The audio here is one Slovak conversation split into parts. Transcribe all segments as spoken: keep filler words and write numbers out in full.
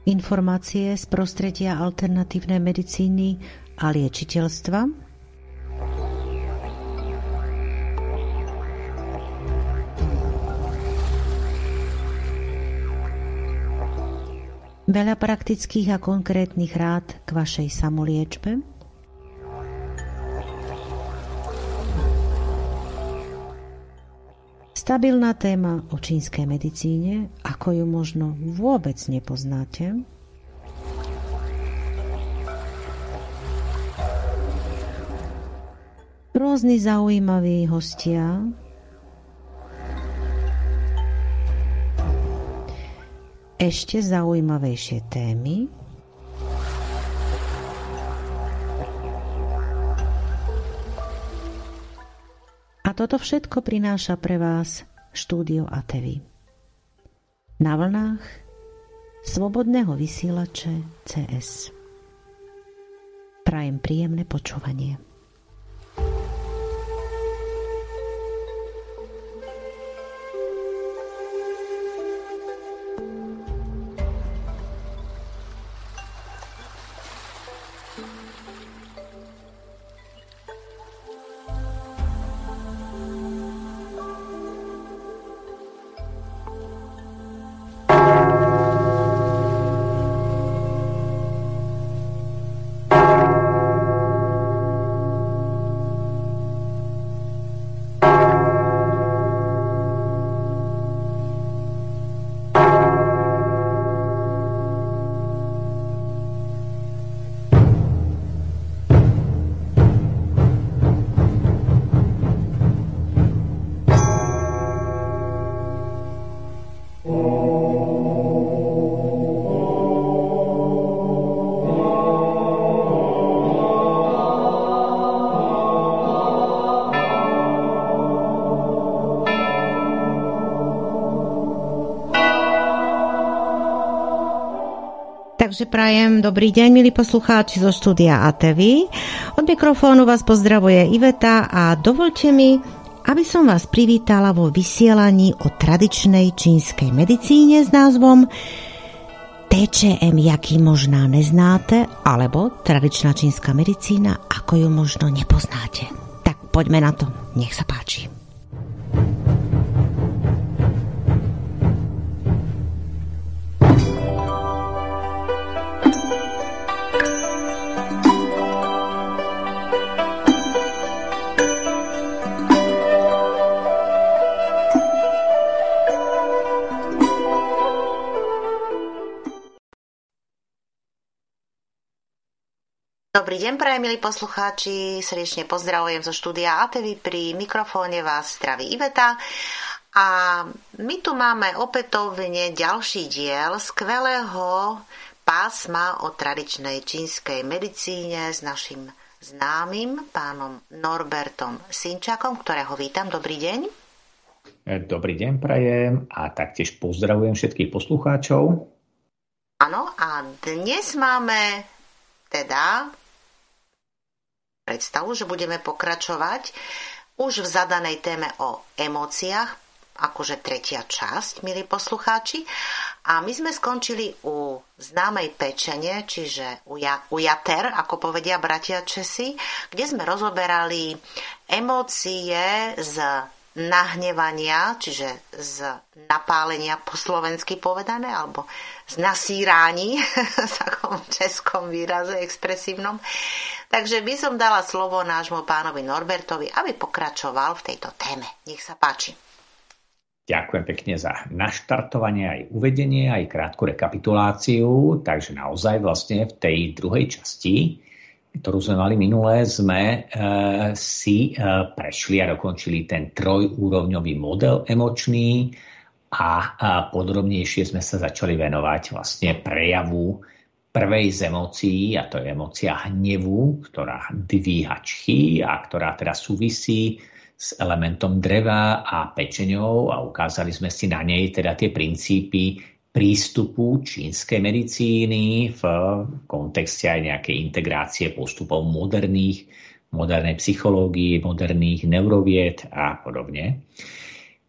informácie z prostredia alternatívnej medicíny a liečiteľstva. Veľa praktických a konkrétnych rád k vašej samoliečbe. Stabilná téma o čínskej medicíne, ako ju možno vôbec nepoznáte. Rôzni zaujímaví hostia. Ešte zaujímavejšie témy. A toto všetko prináša pre vás štúdio á té vé. Na vlnách slobodného vysielače cé es. Prajem príjemné počúvanie. Takže prajem dobrý deň, milí poslucháči zo štúdia á té vé. Od mikrofónu vás pozdravuje Iveta a dovoľte mi, aby som vás privítala vo vysielaní o tradičnej čínskej medicíne s názvom té čé em, jaký možná neznáte, alebo tradičná čínska medicína, ako ju možno nepoznáte. Tak poďme na to, nech sa páči. Dobrý deň, prajem, milí poslucháči, srdečne pozdravujem zo štúdia á té vé, pri mikrofóne vás zdraví Iveta a my tu máme opätovne ďalší diel skvelého pásma o tradičnej čínskej medicíne s našim známym pánom Norbertom Sinčákom, ktorého vítam. Dobrý deň. Dobrý deň, prajem a taktiež pozdravujem všetkých poslucháčov. Áno, a dnes máme teda predstavu, že budeme pokračovať už v zadanej téme o emóciách, akože tretia časť, milí poslucháči. A my sme skončili u známej pečene, čiže u, ja, u jater, ako povedia bratia Česi, kde sme rozoberali emócie z nahnevania, čiže z napálenia po slovensky povedané, alebo z nasírání, v takom českom výraze expresívnom. Takže by som dala slovo nášmu pánovi Norbertovi, aby pokračoval v tejto téme. Nech sa páči. Ďakujem pekne za naštartovanie, aj uvedenie, aj krátku rekapituláciu. Takže naozaj vlastne v tej druhej časti, ktorú sme mali minulé, sme e, si e, prešli a dokončili ten trojúrovňový model emočný a, a podrobnejšie sme sa začali venovať vlastne prejavu prvej z emócií, a to je emócia hnevu, ktorá dvíha čchy a ktorá teda súvisí s elementom dreva a pečeňou a ukázali sme si na nej teda tie princípy prístupu čínskej medicíny v kontexte aj nejakej integrácie postupov moderných, modernej psychológie, moderných neurovied a podobne.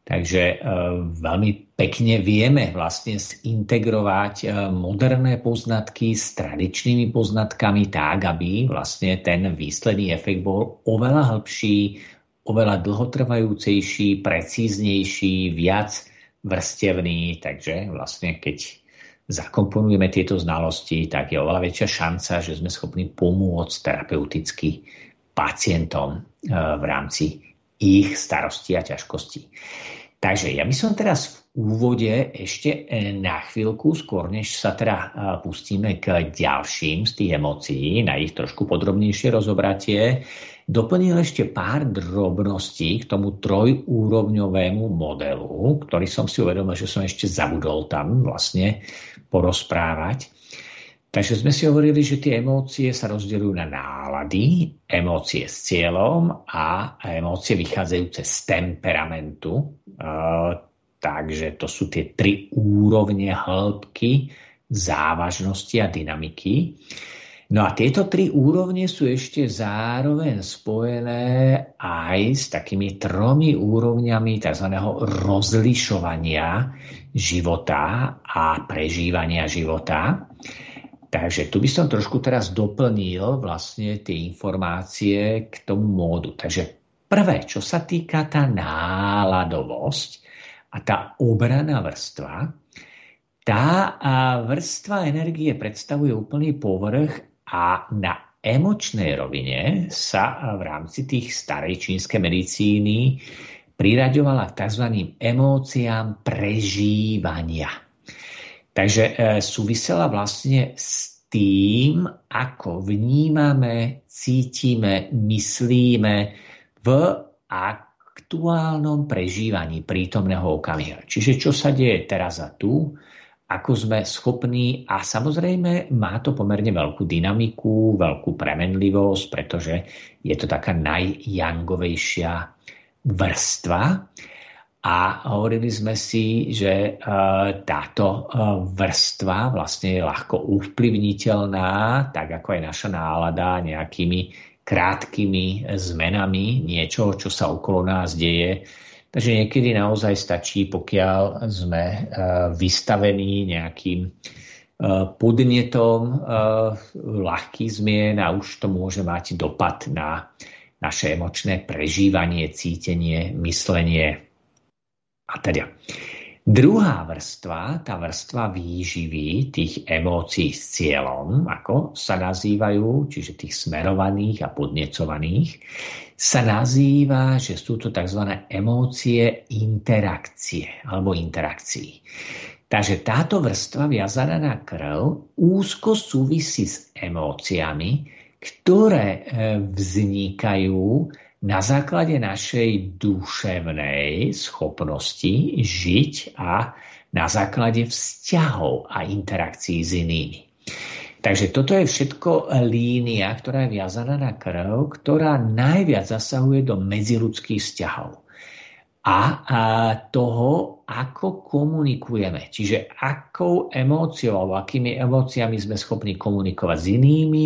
Takže e, veľmi pekne vieme vlastne zintegrovať e, moderné poznatky s tradičnými poznatkami tak, aby vlastne ten výsledný efekt bol oveľa hĺbší, oveľa dlhotrvajúcejší, precíznejší, viac vrstevný. Takže vlastne keď zakomponujeme tieto znalosti, tak je oveľa väčšia šanca, že sme schopní pomôcť terapeuticky pacientom v rámci ich starostí a ťažkostí. Takže ja by som teraz v úvode ešte na chvíľku, skôr než sa teda pustíme k ďalším z tých emócií, na ich trošku podrobnejšie rozobratie, doplnil ešte pár drobností k tomu trojúrovňovému modelu, ktorý som si uvedomil, že som ešte zabudol tam vlastne porozprávať. Takže sme si hovorili, že tie emócie sa rozdeľujú na nálady, emócie s cieľom a emócie vychádzajúce z temperamentu. E, takže to sú tie tri úrovne hĺbky, závažnosti a dynamiky. No a tieto tri úrovne sú ešte zároveň spojené aj s takými tromi úrovňami tzv. Rozlišovania života a prežívania života. Takže tu by som trošku teraz doplnil vlastne tie informácie k tomu módu. Takže prvé, čo sa týka tá náladovosť a tá obranná vrstva, tá vrstva energie predstavuje úplný povrch a na emočnej rovine sa v rámci tých starej čínskej medicíny priraďovala k tzv. Emóciám prežívania. Takže e, súvisela vlastne s tým, ako vnímame, cítime, myslíme v aktuálnom prežívaní prítomného okamihu. Čiže čo sa deje teraz a tu, ako sme schopní, a samozrejme má to pomerne veľkú dynamiku, veľkú premenlivosť, pretože je to taká najjangovejšia vrstva. A hovorili sme si, že táto vrstva vlastne je ľahko ovplyvniteľná, tak ako aj naša nálada, nejakými krátkými zmenami niečoho, čo sa okolo nás deje. Takže niekedy naozaj stačí, pokiaľ sme vystavení nejakým podnetom ľahkých zmien a už to môže mať dopad na naše emočné prežívanie, cítenie, myslenie. A teda druhá vrstva, tá vrstva výživy tých emócií s cieľom, ako sa nazývajú, čiže tých smerovaných a podnecovaných, sa nazýva, že sú to tzv. Emócie interakcie alebo interakcií. Takže táto vrstva viazaná na krv úzko súvisí s emóciami, ktoré vznikajú na základe našej duševnej schopnosti žiť a na základe vzťahov a interakcií s inými. Takže toto je všetko línia, ktorá je viazaná na krv, ktorá najviac zasahuje do medziľudských vzťahov a, a toho, ako komunikujeme. Čiže akou emóciou alebo akými emóciami sme schopní komunikovať s inými,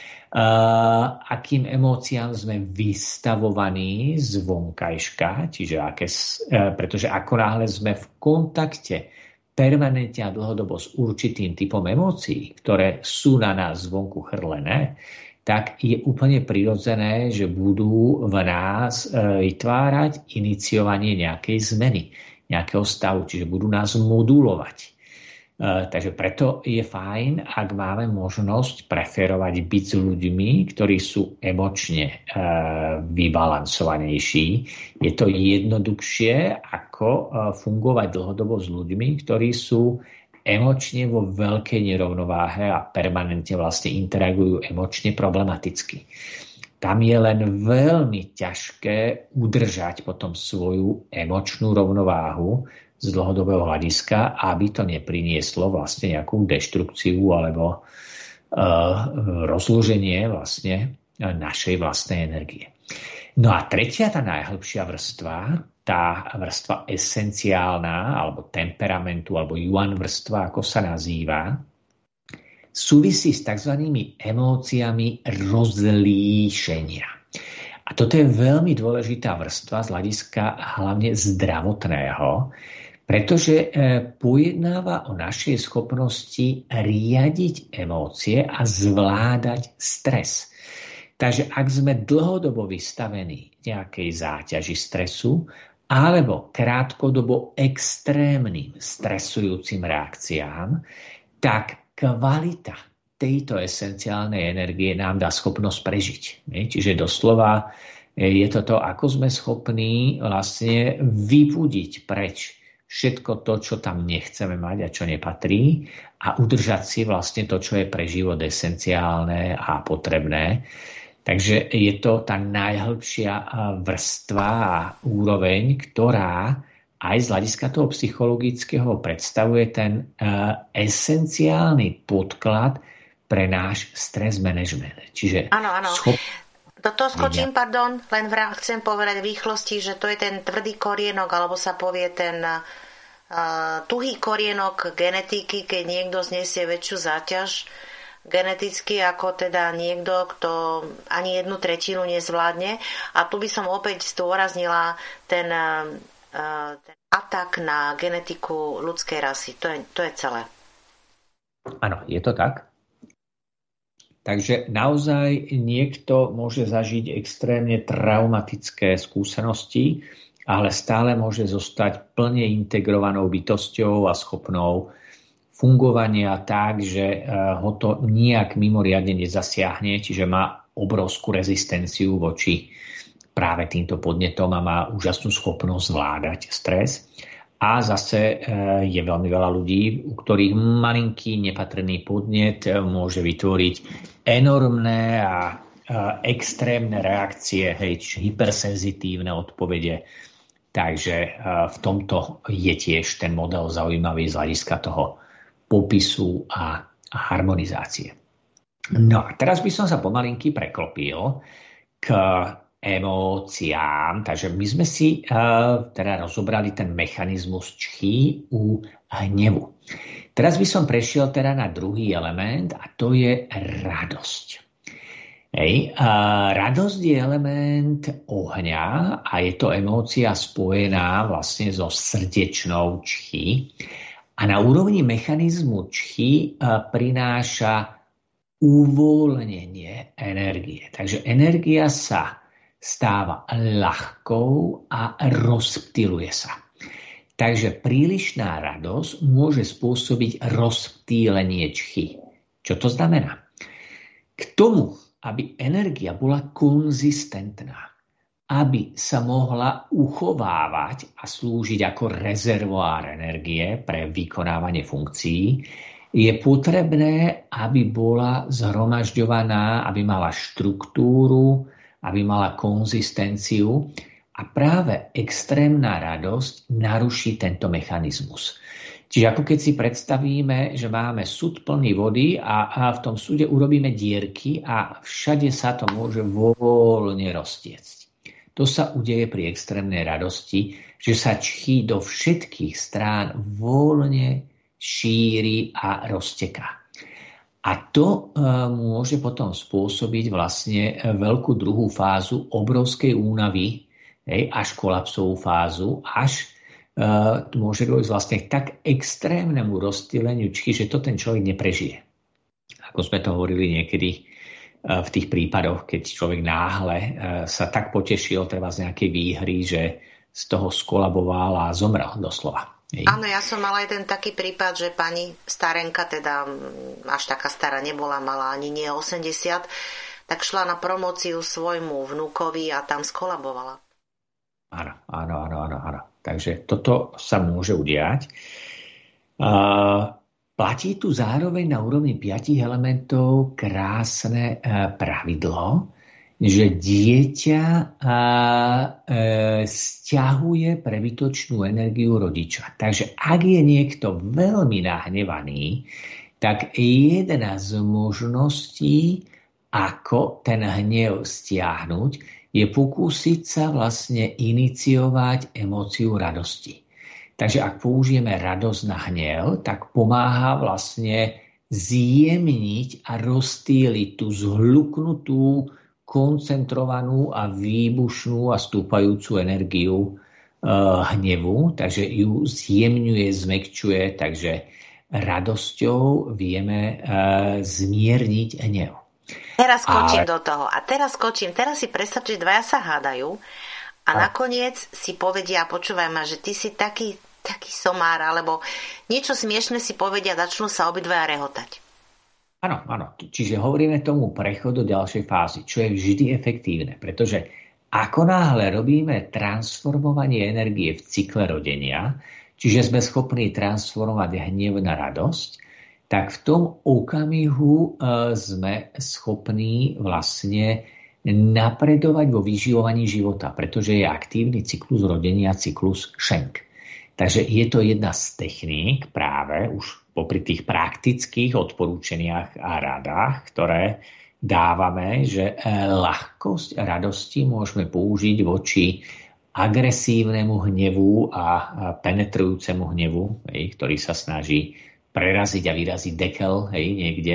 Uh, akým emóciám sme vystavovaní z vonkajška, čiže aké, uh, pretože ako náhle sme v kontakte permanentne a dlhodobo s určitým typom emócií, ktoré sú na nás zvonku chrlené, tak je úplne prirodzené, že budú v nás uh, vytvárať iniciovanie nejakej zmeny, nejakého stavu, čiže budú nás modulovať. Uh, takže preto je fajn, ak máme možnosť preferovať byť s ľuďmi, ktorí sú emočne uh, vybalansovanejší. Je to jednoduchšie, ako uh, fungovať dlhodobo s ľuďmi, ktorí sú emočne vo veľkej nerovnováhe a permanentne vlastne interagujú emočne problematicky. Tam je len veľmi ťažké udržať potom svoju emočnú rovnováhu z dlhodobého hľadiska, aby to neprinieslo vlastne nejakú deštrukciu alebo uh, rozloženie vlastne našej vlastnej energie. No a tretia, tá najhlbšia vrstva, tá vrstva esenciálna alebo temperamentu alebo yuan vrstva, ako sa nazýva, súvisí s tzv. Emóciami rozlíšenia. A toto je veľmi dôležitá vrstva z hľadiska hlavne zdravotného, pretože pojednáva o našej schopnosti riadiť emócie a zvládať stres. Takže ak sme dlhodobo vystavení nejakej záťaži stresu alebo krátkodobo extrémnym stresujúcim reakciám, tak kvalita tejto esenciálnej energie nám dá schopnosť prežiť. Čiže doslova je to to, ako sme schopní vlastne vybudiť preč všetko to, čo tam nechceme mať a čo nepatrí a udržať si vlastne to, čo je pre život esenciálne a potrebné. Takže je to tá najhlbšia vrstva a úroveň, ktorá aj z hľadiska toho psychologického predstavuje ten esenciálny podklad pre náš stres management. Čiže áno, áno. Schop... Do toho skočím, pardon, len vrát chcem povedať v rýchlosti, že to je ten tvrdý korienok, alebo sa povie ten uh, tuhý korienok genetiky, keď niekto znesie väčšiu záťaž geneticky ako teda niekto, kto ani jednu tretinu nezvládne. A tu by som opäť zdôraznila ten, uh, ten atak na genetiku ľudskej rasy. To je, to je celé. Áno, je to tak. Takže naozaj niekto môže zažiť extrémne traumatické skúsenosti, ale stále môže zostať plne integrovanou bytosťou a schopnou fungovania tak, že ho to nijak mimoriadne nezasiahne, čiže má obrovskú rezistenciu voči práve týmto podnetom a má úžasnú schopnosť zvládať stres. A zase je veľmi veľa ľudí, u ktorých malinký nepatrný podnet môže vytvoriť enormné a extrémne reakcie, hej, hypersenzitívne odpovede. Takže v tomto je tiež ten model zaujímavý z hľadiska toho popisu a harmonizácie. No a teraz by som sa pomalinky preklopil k emóciám. Takže my sme si uh, teda rozobrali ten mechanizmus čchy u hnevu. Teraz by som prešiel teda na druhý element a to je radosť. Hej. Uh, radosť je element ohňa a je to emócia spojená vlastne so srdečnou čchy. A na úrovni mechanizmu čchy uh, prináša uvoľnenie energie. Takže energia sa stáva ľahkou a rozptýluje sa. Takže prílišná radosť môže spôsobiť rozptýlenie čchy. Čo to znamená? K tomu, aby energia bola konzistentná, aby sa mohla uchovávať a slúžiť ako rezervoár energie pre vykonávanie funkcií, je potrebné, aby bola zhromažďovaná, aby mala štruktúru, aby mala konzistenciu a práve extrémna radosť naruší tento mechanizmus. Čiže ako keď si predstavíme, že máme súd plný vody a, a v tom súde urobíme dierky a všade sa to môže voľne roztiecť. To sa udeje pri extrémnej radosti, že sa čchý do všetkých strán voľne šíri a rozteká. A to e, môže potom spôsobiť vlastne veľkú druhú fázu obrovskej únavy, hej, až kolapsovú fázu, až e, môže dôjsť vlastne tak extrémnemu rozptýleniu čchy, že to ten človek neprežije. Ako sme to hovorili niekedy e, v tých prípadoch, keď človek náhle e, sa tak potešil treba z nejakej výhry, že z toho skolaboval a zomrel doslova. Hej. Áno, ja som mala aj ten taký prípad, že pani starenka, teda až taká stará nebola, mala ani nie osemdesiat, tak šla na promóciu svojmu vnúkovi a tam skolabovala. Áno, áno, áno, áno, áno. Takže toto sa môže udiať. Uh, platí tu zároveň na úrovni piatich elementov krásne uh, pravidlo, že dieťa a, e, stiahuje prebytočnú energiu rodiča. Takže ak je niekto veľmi nahnevaný, tak jedna z možností, ako ten hnev stiahnuť, je pokúsiť sa vlastne iniciovať emóciu radosti. Takže ak použijeme radosť na hnev, tak pomáha vlastne zjemniť a rozptýliť tú zhluknutú koncentrovanú a výbušnú a stúpajúcu energiu uh, hnevu, takže ju zjemňuje, zmäkčuje, takže radosťou vieme uh, zmierniť hnev. Teraz skočím Ale... do toho. A teraz skočím. Teraz si predstav, že dvaja sa hádajú a, a nakoniec si povedia, počúvaj ma, že ty si taký, taký somár, alebo niečo smiešne si povedia, začnú sa obidvaja rehotať. Áno, áno. Čiže hovoríme tomu prechod do ďalšej fázy, čo je vždy efektívne, pretože ako náhle robíme transformovanie energie v cykle rodenia, čiže sme schopní transformovať hnev na radosť, tak v tom okamihu e, sme schopní vlastne napredovať vo vyživovaní života, pretože je aktívny cyklus rodenia, cyklus Schenk. Takže je to jedna z techník práve už popri tých praktických odporúčaniach a radách, ktoré dávame, že ľahkosť radosti môžeme použiť voči agresívnemu hnevu a penetrujúcemu hnevu, hej, ktorý sa snaží preraziť a vyraziť dekel, hej, niekde.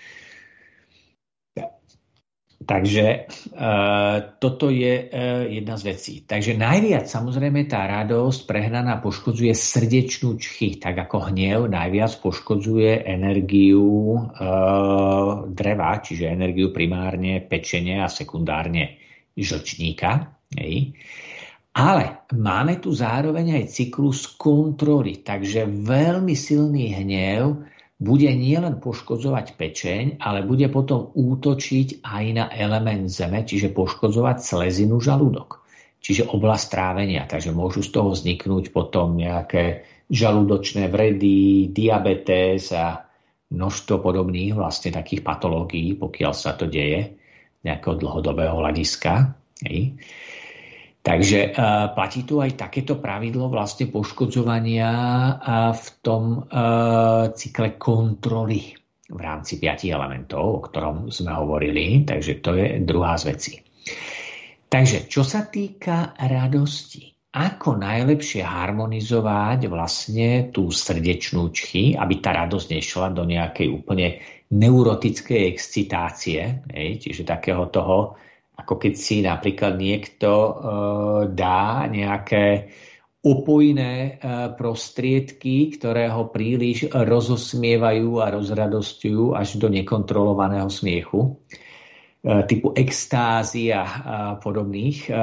Takže e, toto je e, jedna z vecí. Takže najviac samozrejme tá radosť prehnaná poškodzuje srdečnú čchy, tak ako hnev najviac poškodzuje energiu e, dreva, čiže energiu primárne pečenia a sekundárne žlčníka. Hej. Ale máme tu zároveň aj cyklus kontroly, takže veľmi silný hnev bude nielen poškodzovať pečeň, ale bude potom útočiť aj na element zeme, čiže poškodzovať slezinu žalúdok, čiže oblasť trávenia. Takže môžu z toho vzniknúť potom nejaké žalúdočné vredy, diabetes a množstvo podobných vlastne takých patológií, pokiaľ sa to deje nejakého dlhodobého hľadiska. Hej. Takže uh, platí tu aj takéto pravidlo vlastne poškodzovania uh, v tom uh, cykle kontroly v rámci piatich elementov, o ktorom sme hovorili. Takže to je druhá z vecí. Takže čo sa týka radosti, ako najlepšie harmonizovať vlastne tú srdečnú čchy, aby tá radosť nešla do nejakej úplne neurotickej excitácie, hej, čiže takého toho, ako keď si napríklad niekto e, dá nejaké opojné e, prostriedky, ktoré ho príliš rozosmievajú a rozradosťujú až do nekontrolovaného smiechu, e, typu extázy a, a podobných e, e,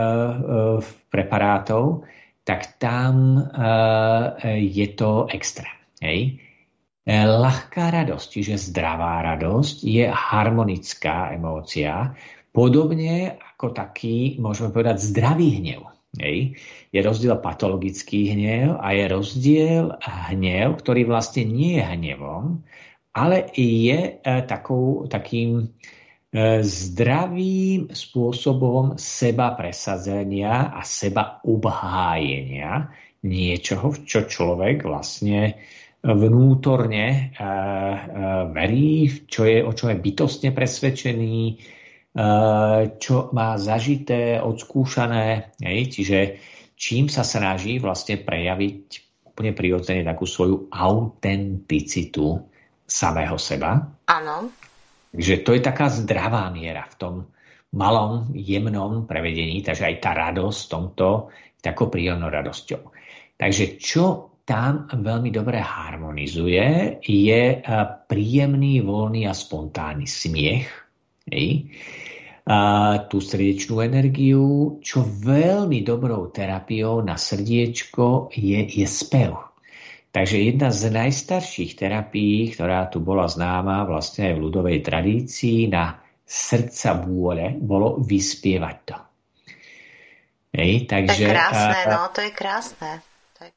preparátov, tak tam e, je to extra. Hej. E, ľahká radosť, čiže zdravá radosť, je harmonická emócia, podobne ako taký, môžeme povedať, zdravý hnev. Hej. Je rozdiel patologický hnev a je rozdiel hnev, ktorý vlastne nie je hnevom, ale je e, takou, takým e, zdravým spôsobom seba presadzenia a seba obhájenia niečoho, čo človek vlastne vnútorne e, e, verí, čo je, o čom je bytostne presvedčený, čo má zažité, odskúšané, hej? Čiže čím sa snaží vlastne prejaviť úplne prirodzene takú svoju autenticitu samého seba. Áno. Takže to je taká zdravá miera v tom malom, jemnom prevedení, takže aj tá radosť v tomto je takou príjemnou radosťou. Takže čo tam veľmi dobre harmonizuje, je príjemný, voľný a spontánny smiech, hej? A tú srdečnú energiu, čo veľmi dobrou terapiou na srdiečko je, je spev. Takže jedna z najstarších terapií, ktorá tu bola známa vlastne aj v ľudovej tradícii na srdca bôle, bolo vyspievať to. Hej, takže, to je krásne, no, to je krásne. Tak.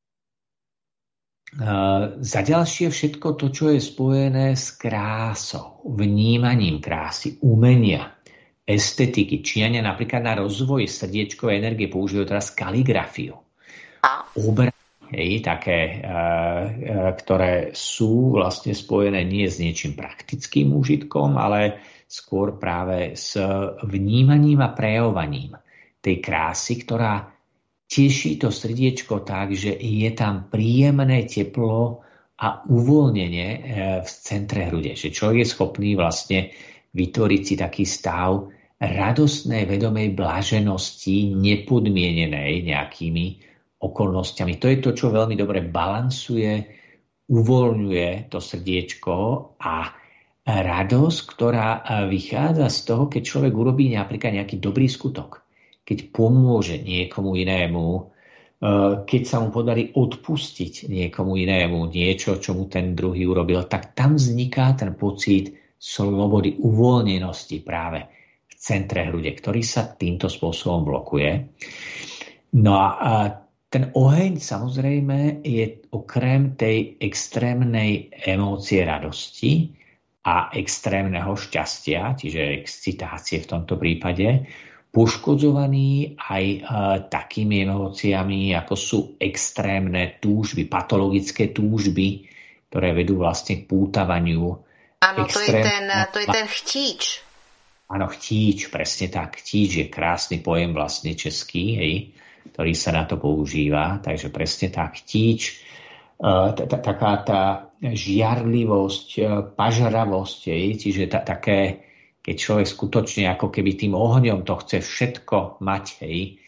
Za ďalšie všetko to, čo je spojené s krásou, vnímaním krásy, umenia, estetiky. Číňania napríklad na rozvoj srdiečkovej energie používajú teraz kaligrafiu. A? Obrazy, hej, také, e, e, ktoré sú vlastne spojené nie s niečím praktickým úžitkom, ale skôr práve s vnímaním a prejavovaním tej krásy, ktorá teší to srdiečko tak, že je tam príjemné teplo a uvoľnenie e, v centre hrude. Že človek je schopný vlastne vytvoriť si taký stav radostnej, vedomej blaženosti, nepodmienenej nejakými okolnostiami. To je to, čo veľmi dobre balansuje, uvoľňuje to srdiečko a radosť, ktorá vychádza z toho, keď človek urobí napríklad nejaký dobrý skutok, keď pomôže niekomu inému, keď sa mu podarí odpustiť niekomu inému niečo, čo mu ten druhý urobil, tak tam vzniká ten pocit slobody, uvoľnenosti práve v centre hrude, ktorý sa týmto spôsobom blokuje. No a ten oheň samozrejme je okrem tej extrémnej emócie radosti a extrémneho šťastia, čiže excitácie v tomto prípade, poškodzovaný aj e, takými emóciami, ako sú extrémne túžby, patologické túžby, ktoré vedú vlastne k pútavaniu. Áno, to je ten, to je ten chtíč. Áno, chtíč, presne tak. Chtíč je krásny pojem vlastne český, hej, ktorý sa na to používa. Takže presne tak, chtíč, taká tá žiarlivosť, pažravosť, čiže také, keď človek skutočne ako keby tým ohňom to chce všetko mať, hej,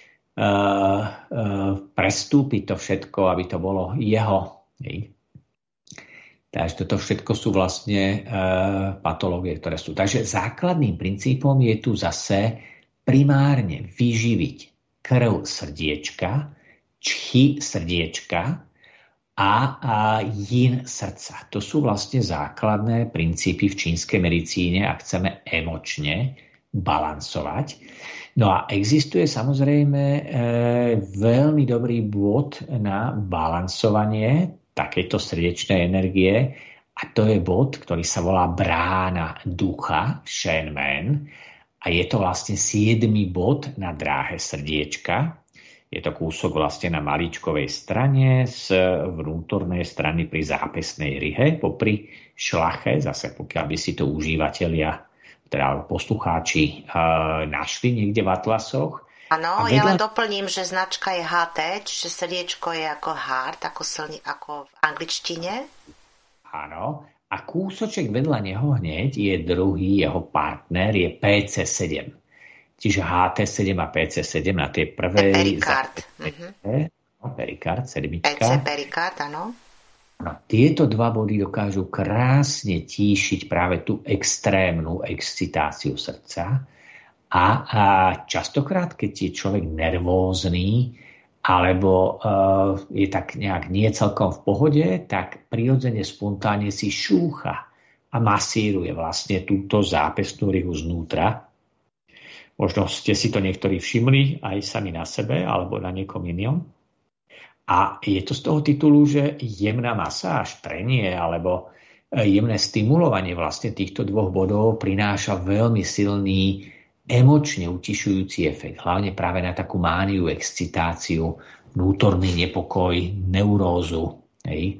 prestúpiť to všetko, aby to bolo jeho, hej. Takže toto všetko sú vlastne e, patológie, ktoré sú. Takže základným princípom je tu zase primárne vyživiť krv srdiečka, čchy srdiečka a, a yin srdca. To sú vlastne základné princípy v čínskej medicíne, ak chceme emočne balansovať. No a existuje samozrejme e, veľmi dobrý bod na balansovanie takéto srdečnej energie a to je bod, ktorý sa volá brána ducha, Shen Men, a je to vlastne siedmy bod na dráhe srdiečka. Je to kúsok vlastne na maličkovej strane z vnútornej strany pri zápesnej rihe, popri šlache, zase pokiaľ by si to užívateľia, teda poslucháči, našli niekde v atlasoch. Áno, vedľa... ja len doplním, že značka je há té, čiže srdiečko je ako heart, ako, slni, ako v angličtine. Áno, a kúsoček vedľa neho hneď je druhý, jeho partner je pé cé sedem. Čiže há té sedem a pé cé sedem na tej prvej... Perikard. Uh-huh. Perikard, sedmička. pé cé Perikard, áno. No, tieto dva body dokážu krásne tíšiť práve tú extrémnu excitáciu srdca. A, a častokrát, keď je človek nervózny alebo uh, je tak nejak nie celkom v pohode, tak prirodzene spontánne si šúcha a masíruje vlastne túto zápesnú rihu znútra. Možno ste si to niektorí všimli aj sami na sebe alebo na niekom inom. A je to z toho titulu, že jemná masáž, trenie alebo jemné stimulovanie vlastne týchto dvoch bodov prináša veľmi silný emočne utišujúci efekt, hlavne práve na takú mániu, excitáciu, vnútorný nepokoj, neurózu. Hej.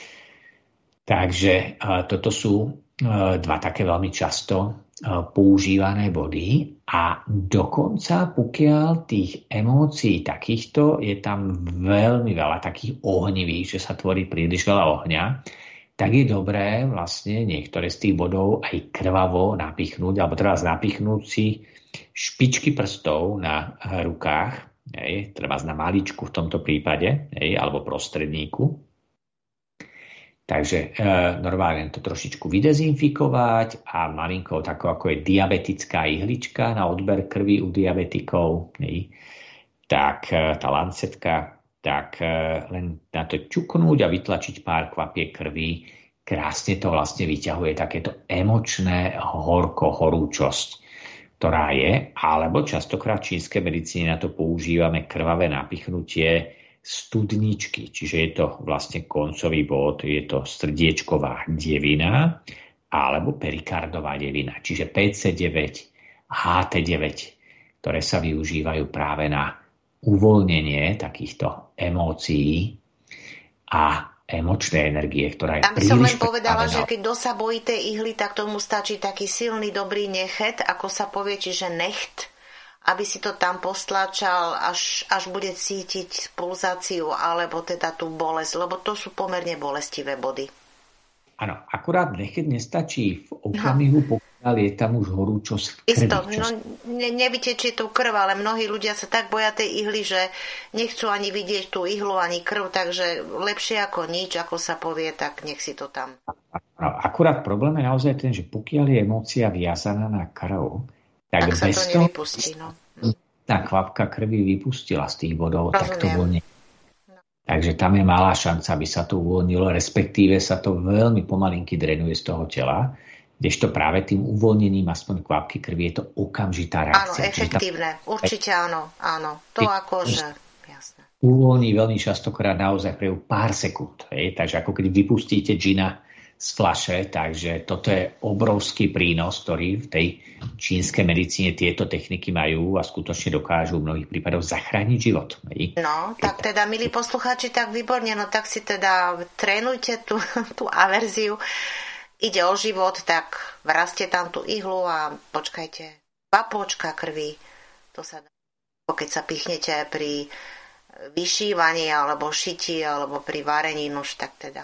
Takže uh, toto sú uh, dva také veľmi často uh, používané body a dokonca pokiaľ tých emócií takýchto je tam veľmi veľa takých ohnivých, že sa tvorí príliš veľa ohňa, tak je dobré vlastne niektoré z tých bodov aj krvavo napichnúť, alebo treba napichnúť si špičky prstov na rukách, hej, treba na maličku v tomto prípade, hej, alebo prostredníku. Takže e, normálne to trošičku vydezinfikovať a malinkou takou, ako je diabetická ihlička na odber krvi u diabetikov, hej, tak e, tá lancetka, tak len na to čuknúť a vytlačiť pár kvapiek krvi. Krásne to vlastne vyťahuje takéto emočné horko, horúčosť, ktorá je, alebo častokrát v čínskej medicíne na to používame krvavé napichnutie studničky, čiže je to vlastne koncový bod, je to srdiečková devina alebo perikardová devina, čiže pé cé deväť, há té deväť, ktoré sa využívajú práve na uvoľnenie takýchto emócií a emočnej energie, ktorá je príliš... Tam by som len povedala, že keď kto sa bojí tej ihly, tak tomu stačí taký silný, dobrý nechet, ako sa povie, čiže necht, aby si to tam postlačal, až, až bude cítiť pulzáciu, alebo teda tú bolesť, lebo to sú pomerne bolestivé body. Áno, akurát nechet nestačí v okamihu, no. ale je tam už horúčosť krvi. Isto, no, ne, nevytečie tú krv, ale mnohí ľudia sa tak boja tej ihly, že nechcú ani vidieť tú ihlu, ani krv, takže lepšie ako nič, ako sa povie, tak nech si to tam. No, akurát problém je naozaj ten, že pokiaľ je emócia viazaná na krv, tak, tak bez sa to toho, nevypustí, no. tá kvapka krvi vypustila z tých bodov, Rozumiem. Tak to bolo. Takže tam je malá šanca, aby sa to uvoľnilo, respektíve sa to veľmi pomalinky drenuje z toho tela, kdežto práve tým uvoľnením aspoň kvapky krvi je to okamžitá reakcia. Áno, efektívne, tam... určite áno, áno. To akože, jasné. Uvoľní veľmi častokrát naozaj pre pár sekúnd. Hej? Takže ako keď vypustíte džina z fľaše, takže toto je obrovský prínos, ktorý v tej čínskej medicíne tieto techniky majú a skutočne dokážu v mnohých prípadoch zachrániť život. Hej? No, tak teda, milí poslucháči, tak výborne, no tak si teda trénujte tú, tú averziu. Ide o život, tak vrazte tam tú ihlu a počkajte. Vapôčka krvi, to sa dá, keď sa pichnete pri vyšívaní alebo šití alebo pri varení, nož tak teda.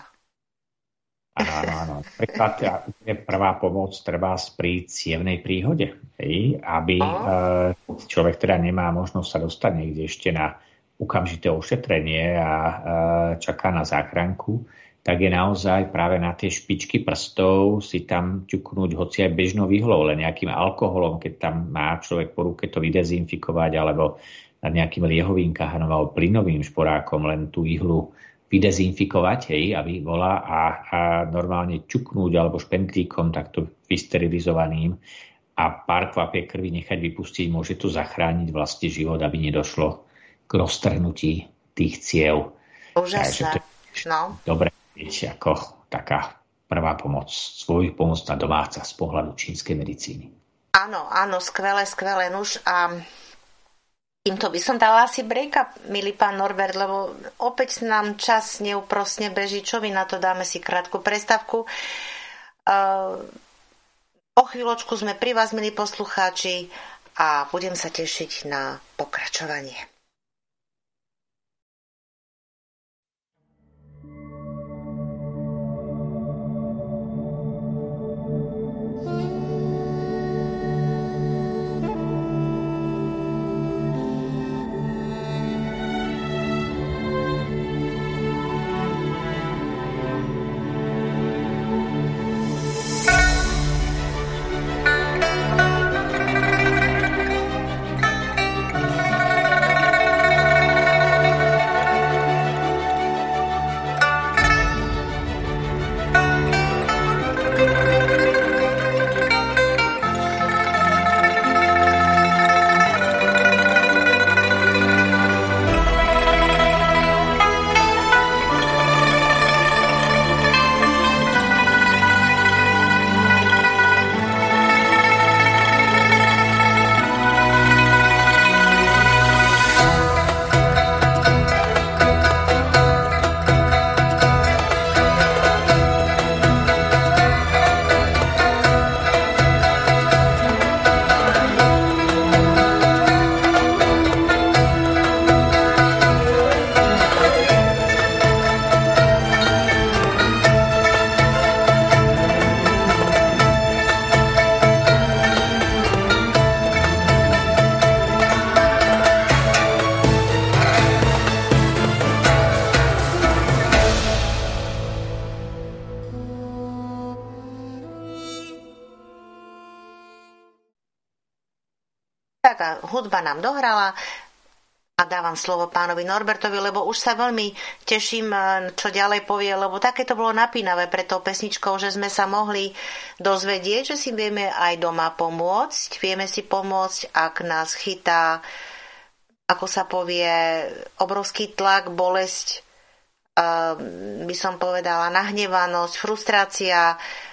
Áno, áno. Príklad je prvá pomoc treba pri cievnej príhode, hej? Aby no. človek teda nemá možnosť sa dostať niekde ešte na okamžité ošetrenie a čaká na záchranku, tak je naozaj práve na tie špičky prstov si tam ťuknúť hoci aj bežnou ihlou, len nejakým alkoholom, keď tam má človek po ruke to vydezinfikovať, alebo nad nejakým liehovým kahanom alebo plynovým šporákom len tú ihlu vydezinfikovať, hej, aby bola a, a normálne ťuknúť alebo špentlíkom takto vysterilizovaným a pár kvapiek krvi nechať vypustiť, môže to zachrániť vlastne život, aby nedošlo k roztrhnutí tých ciev. Úžasné. No. Dobre, viete, ako taká prvá pomoc, svoj pomocná domáca z pohľadu čínskej medicíny. Áno, áno, skvelé, skvelé. Nuž a týmto by som dala asi break-up, milý pán Norbert, lebo opäť nám čas neúprosne beží. Čo vy na to? Dáme si krátku prestávku. Uh, o chvíľočku sme pri vás, milí poslucháči, a budem sa tešiť na pokračovanie. Tak hudba nám dohrala a dávam slovo pánovi Norbertovi, lebo už sa veľmi teším, čo ďalej povie, lebo také to bolo napínavé pred tou pesničkou, že sme sa mohli dozvedieť, že si vieme aj doma pomôcť. Vieme si pomôcť, ak nás chytá, ako sa povie, obrovský tlak, bolesť, by som povedala, nahnevanosť, frustrácia.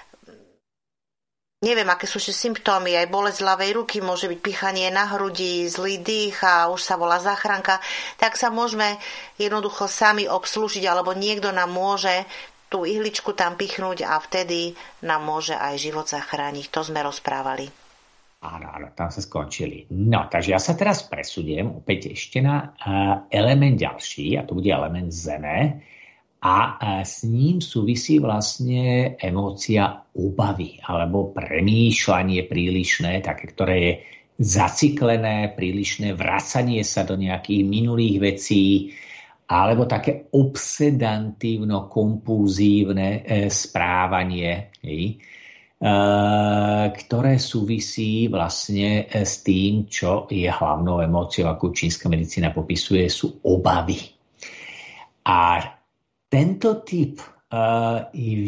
Neviem, aké sú ešte symptómy, aj bolesť ľavej ruky, môže byť pichanie na hrudi, zlý dých a už sa volá záchranka, tak sa môžeme jednoducho sami obslúžiť, alebo niekto nám môže tú ihličku tam pichnúť a vtedy nám môže aj život zachrániť. To sme rozprávali. Áno, áno, tam sa skončili. No, takže ja sa teraz presudiem opäť ešte na uh, element ďalší, a to bude element zeme. a s ním súvisí vlastne emócia obavy alebo premýšľanie prílišné, také, ktoré je zaciklené, prílišné vracanie sa do nejakých minulých vecí alebo také obsedantívno-kompulzívne správanie, ktoré súvisí vlastne s tým, čo je hlavnou emóciou, ako čínska medicína popisuje, sú obavy. A tento typ uh,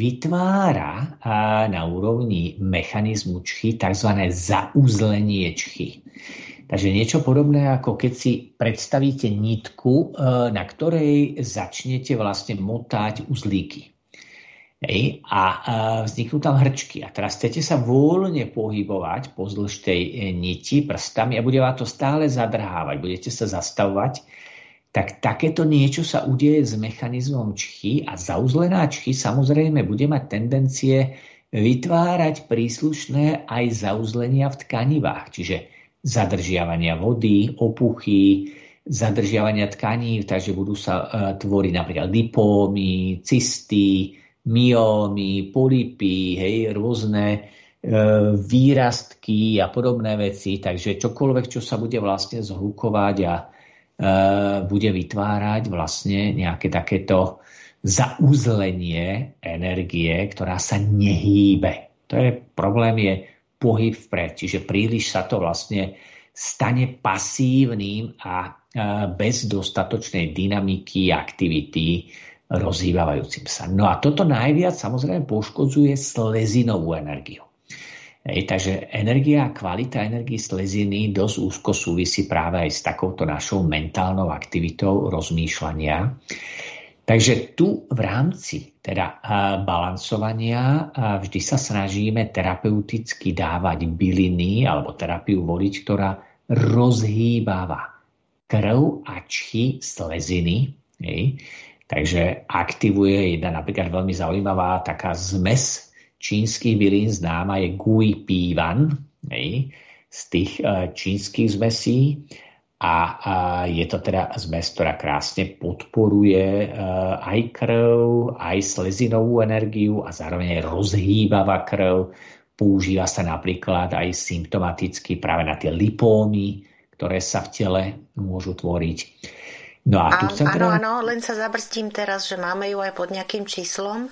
vytvára uh, na úrovni mechanizmu čchy tzv. Zauzlenie čchy. Takže niečo podobné, ako keď si predstavíte nitku, uh, na ktorej začnete vlastne motať uzlíky. Hej, a uh, vzniknú tam hrčky. A teraz chcete sa voľne pohybovať pozdĺž tej niti prstami a bude vám to stále zadrhávať. Budete sa zastavovať. Tak takéto niečo sa udeje s mechanizmom čchy a zauzlená čchy samozrejme bude mať tendencie vytvárať príslušné aj zauzlenia v tkanivách, čiže zadržiavania vody, opuchy, zadržiavania tkaní, takže budú sa uh, tvoriť napríklad lipómy, cysty, myómy, polipy, hej, rôzne uh, výrastky a podobné veci, takže čokoľvek, čo sa bude vlastne zhlukovať a bude vytvárať vlastne nejaké takéto zauzlenie energie, ktorá sa nehýbe. To je problém, je pohyb vpred, čiže príliš sa to vlastne stane pasívnym a bez dostatočnej dynamiky, aktivity rozhýbavajúcim sa. No a toto najviac samozrejme poškodzuje slezinovú energiu. Ej, takže energia a kvalita energii sleziny dosť úzko súvisí práve aj s takouto našou mentálnou aktivitou rozmýšľania. Takže tu v rámci teda balancovania vždy sa snažíme terapeuticky dávať byliny alebo terapiu voliť, ktorá rozhýbava krv a čchy sleziny. Ej. Takže aktivuje jedna napríklad veľmi zaujímavá taká zmes čínskych bylín známa je Gui Pívan, z tých čínskych zmesí. A, a je to teda zmes, ktorá krásne podporuje aj krv, aj slezinovú energiu a zároveň aj rozhýbava krv. Používa sa napríklad aj symptomaticky práve na tie lipómy, ktoré sa v tele môžu tvoriť. No a tu chcem áno, teda... áno, len sa zabrstím teraz, že máme ju aj pod nejakým číslom.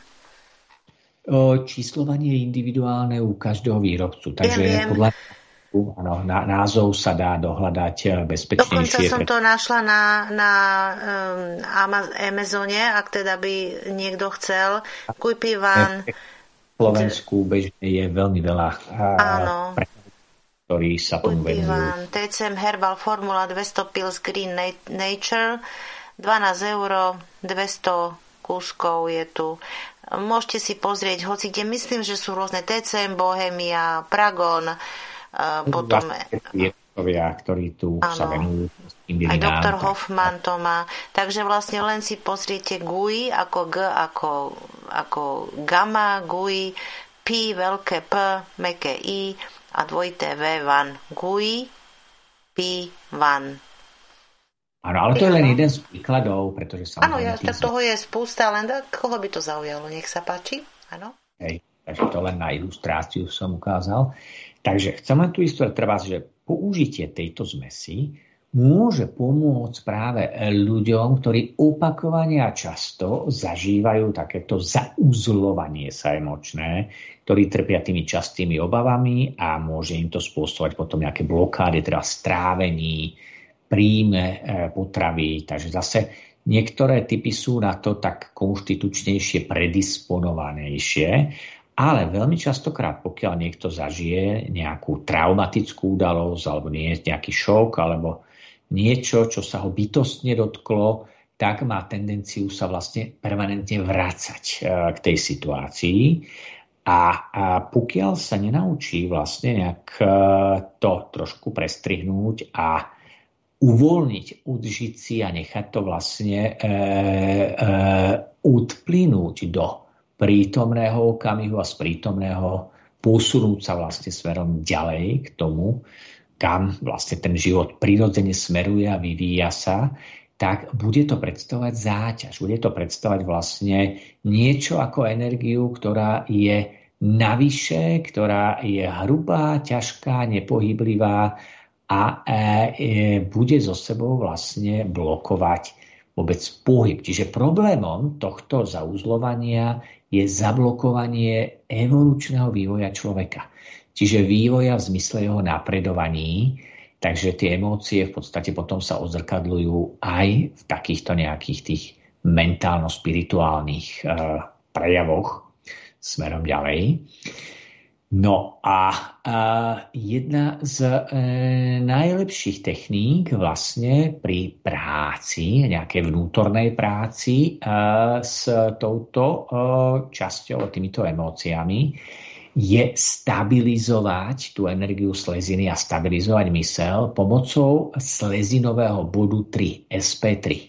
Číslovanie je individuálne u každého výrobcu, takže viem, viem. podľa áno, názov sa dá dohľadať bezpečnejšie. Dokonca som to našla na, na um, Amazone, ak teda by niekto chcel. Gui Pívan. V Slovensku bežne je veľmi veľa, áno, pre, ktorí sa tomu venujú. té cé em Herbal Formula dvesto Pills Green Nature, dvanásť eur, dvesto kúskov je tu. Môžete si pozrieť hoci kde, myslím, že sú rôzne té cé em, Bohemia, Pragon, potom liekovia, ktorí tu áno, sa venujú. Aj doktor Hoffman to má. Takže vlastne len si pozriete Gui ako G, ako, ako gamma, Gui, P, veľké P, mäkké I a dvojité V, van. Gui, P, van. Áno, ale to je len jeden z príkladov, pretože sa... Áno, ja, tak toho je spústa, len koho by to zaujalo, nech sa páči. Áno. Hej, takže to len na ilustráciu som ukázal. Takže chcem len tu isté treba, že použitie tejto zmesi môže pomôcť práve ľuďom, ktorí opakovane a často zažívajú takéto zauzlovanie sa emočné, ktorí trpia tými častými obavami a môže im to spôsobovať potom nejaké blokády, teda strávení, príjme potravy. Takže zase niektoré typy sú na to tak konštitučnejšie predisponovanejšie, ale veľmi častokrát, pokiaľ niekto zažije nejakú traumatickú udalosť alebo nie nejaký šok alebo niečo, čo sa ho bytostne dotklo, tak má tendenciu sa vlastne permanentne vracať k tej situácii. A, a pokiaľ sa nenaučí vlastne nejak to trošku prestrihnúť a uvoľniť, udžiť si a nechať to vlastne e, e, odplynúť do prítomného okamihu a z prítomného posunúť sa vlastne smerom ďalej k tomu, kam vlastne ten život prirodzene smeruje a vyvíja sa, tak bude to predstavovať záťaž. Bude to predstavovať vlastne niečo ako energiu, ktorá je navyše, ktorá je hrubá, ťažká, nepohyblivá a e, e, bude so sebou vlastne blokovať vôbec pohyb. Čiže problémom tohto zauzlovania je zablokovanie evolučného vývoja človeka. Čiže vývoja v zmysle jeho napredovaní. Takže tie emócie v podstate potom sa odzrkadľujú aj v takýchto nejakých tých mentálno-spirituálnych e, prejavoch smerom ďalej. No a e, jedna z e, najlepších techník vlastne pri práci, nejakej vnútornej práci e, s touto e, časťou, týmito emóciami, je stabilizovať tú energiu sleziny a stabilizovať myseľ pomocou slezinového bodu tri, es pé tri.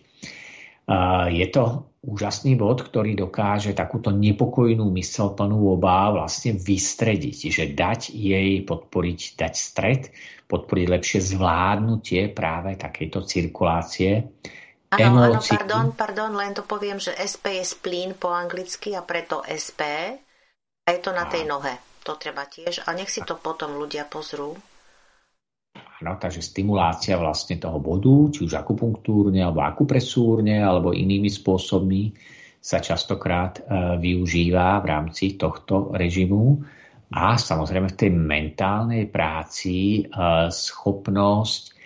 Je to úžasný bod, ktorý dokáže takúto nepokojnú myseľ plnú obáv vlastne vystrediť, čiže dať jej podporiť, dať stred, podporiť lepšie zvládnutie práve takejto cirkulácie. Áno, áno, pardon, pardon, len to poviem, že es pé je splín po anglicky a preto es pé. A je to na tej nohe. To treba tiež. A nech si to potom ľudia pozrú. Áno, takže stimulácia vlastne toho bodu, či už akupunktúrne, alebo akupresúrne, alebo inými spôsobmi sa častokrát e, využíva v rámci tohto režimu. A samozrejme v tej mentálnej práci e, schopnosť e,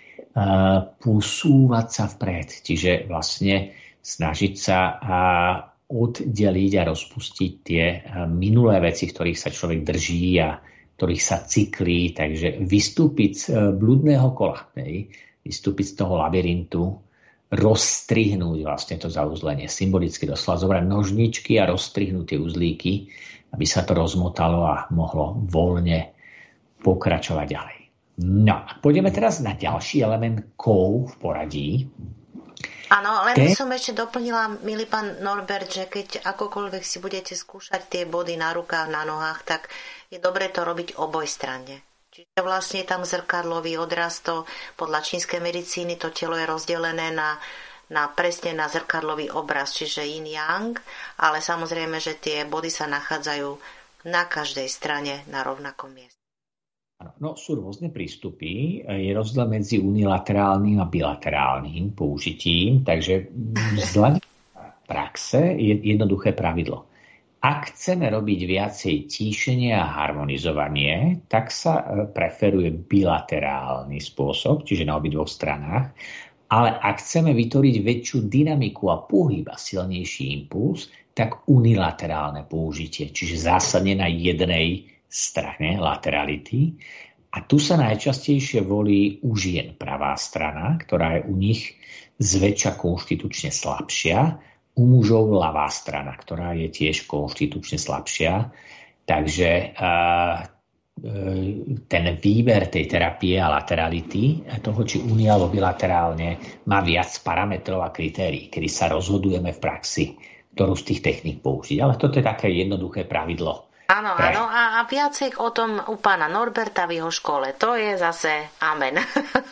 posúvať sa vpred. Čiže vlastne snažiť sa e, oddeliť a rozpustiť tie minulé veci, ktorých sa človek drží a ktorých sa cyklí. Takže vystúpiť z blúdneho kola, hej? Vystúpiť z toho labyrintu, rozstrihnúť vlastne to zauzlenie. Symbolicky doslova zobrať nožničky a rozstrihnúť tie uzlíky, aby sa to rozmotalo a mohlo voľne pokračovať ďalej. No a pôjdeme teraz na ďalší element kov v poradí. Áno, len by som ešte doplnila, milý pán Norbert, že keď akokoľvek si budete skúšať tie body na rukách, na nohách, tak je dobré to robiť obojstranne. Čiže vlastne tam zrkadlový odraz, to podľa čínskej medicíny to telo je rozdelené na, na presne na zrkadlový obraz, čiže yin-yang, ale samozrejme, že tie body sa nachádzajú na každej strane na rovnakom mieste. No, sú rôzne prístupy. Je rozdiel medzi unilaterálnym a bilaterálnym použitím, takže z hľadiska praxe je jednoduché pravidlo. Ak chceme robiť viacej tíšenia a harmonizovanie, tak sa preferuje bilaterálny spôsob, čiže na obidvoch stranách. Ale ak chceme vytvoriť väčšiu dynamiku a pohyb a silnejší impuls, tak unilaterálne použitie, čiže zásadne na jednej strane laterality. A tu sa najčastejšie volí u žien pravá strana, ktorá je u nich zväčša konštitučne slabšia, u mužov ľavá strana, ktorá je tiež konštitučne slabšia. Takže uh, ten výber tej terapie a laterality, toho, či unia alebo bilaterálne, má viac parametrov a kritérií, kedy sa rozhodujeme v praxi, ktorú z tých techník použiť. Ale toto je také jednoduché pravidlo. Áno, áno, a, a viacej o tom u pána Norberta v jeho škole. To je zase amen.